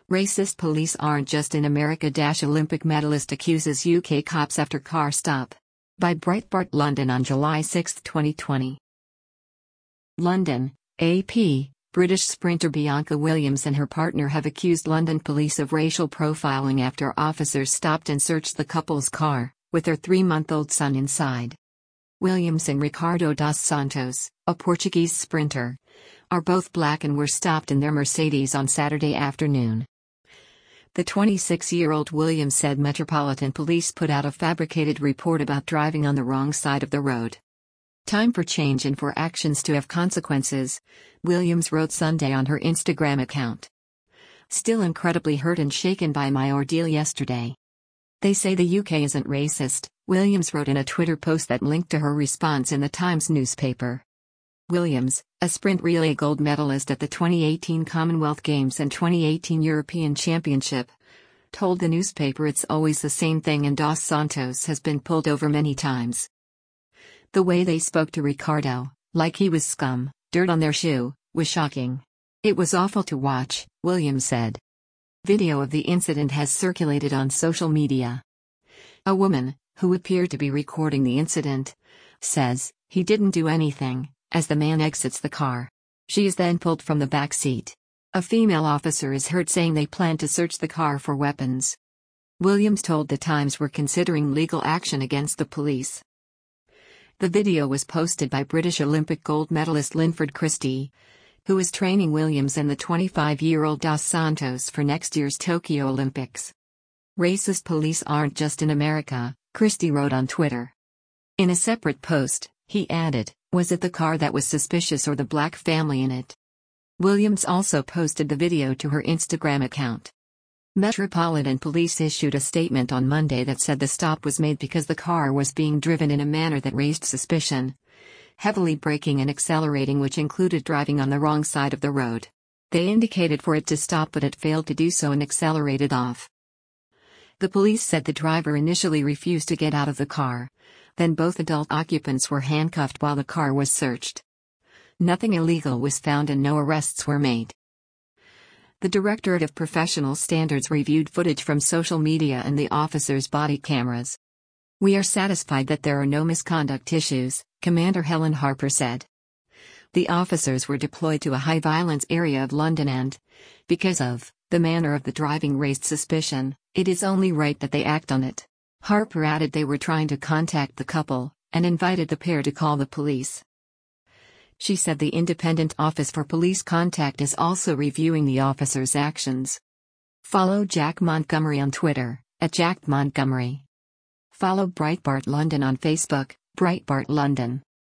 Racist police aren't just in America. Olympic medalist accuses UK cops after car stop. By Breitbart London on July 6, 2020. London, AP. British sprinter Bianca Williams and her partner have accused London police of racial profiling after officers stopped and searched the couple's car, with their 3-month-old son inside. Williams and Ricardo dos Santos, a Portuguese sprinter, are both black and were stopped in their Mercedes on Saturday afternoon. The 26-year-old Williams said Metropolitan Police put out a fabricated report about driving on the wrong side of the road. Time for change and for actions to have consequences, Williams wrote Sunday on her Instagram account. Still incredibly hurt and shaken by my ordeal yesterday. They say the UK isn't racist, Williams wrote in a Twitter post that linked to her response in the Times newspaper. Williams, a sprint relay gold medalist at the 2018 Commonwealth Games and 2018 European Championship, told the newspaper it's always the same thing and Dos Santos has been pulled over many times. The way they spoke to Ricardo, like he was scum, dirt on their shoe, was shocking. It was awful to watch, Williams said. Video of the incident has circulated on social media. A woman, who appeared to be recording the incident, says, "He didn't do anything," as the man exits the car. She is then pulled from the back seat. A female officer is heard saying they plan to search the car for weapons. Williams told The Times we're considering legal action against the police. The video was posted by British Olympic gold medalist Linford Christie, who is training Williams and the 25-year-old Dos Santos for next year's Tokyo Olympics. Racist police aren't just in America, Christie wrote on Twitter. In a separate post, he added, "Was it the car that was suspicious or the black family in it?" Williams also posted the video to her Instagram account. Metropolitan Police issued a statement on Monday that said the stop was made because the car was being driven in a manner that raised suspicion, heavily braking and accelerating, which included driving on the wrong side of the road. They indicated for it to stop but it failed to do so and accelerated off. The police said the driver initially refused to get out of the car. Then both adult occupants were handcuffed while the car was searched. Nothing illegal was found and no arrests were made. The Directorate of Professional Standards reviewed footage from social media and the officers' body cameras. "We are satisfied that there are no misconduct issues," Commander Helen Harper said. The officers were deployed to a high-violence area of London and, because of the manner of the driving raised suspicion, it is only right that they act on it. Harper added they were trying to contact the couple, and invited the pair to call the police. She said the Independent Office for Police Contact is also reviewing the officers' actions. Follow Jack Montgomery on Twitter, @JackMontgomery. Follow Breitbart London on Facebook, Breitbart London.